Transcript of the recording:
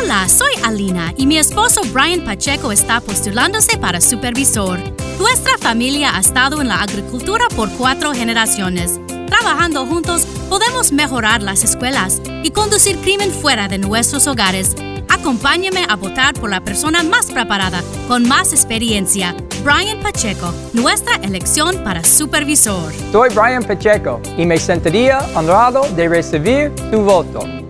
Hola, soy Alina y mi esposo Brian Pacheco está postulándose para supervisor. Nuestra familia ha estado en la agricultura por 4 generaciones. Trabajando juntos, podemos mejorar las escuelas y conducir crimen fuera de nuestros hogares. Acompáñame a votar por la persona más preparada, con más experiencia, Brian Pacheco, nuestra elección para supervisor. Soy Brian Pacheco y me sentiría honrado de recibir tu voto.